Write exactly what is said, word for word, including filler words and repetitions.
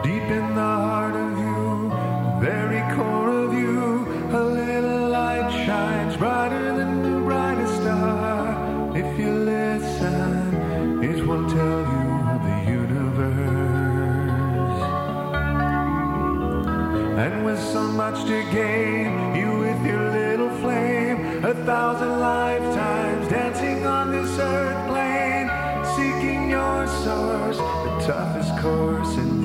Deep in the heart of you, very core of you, a little light shines brighter than the brightest star. If you listen, it will tell you of the universe. And with so much to gain, you with your little flame, a thousand lifetimes dancing on this earth plane, seeking your source, the toughest course in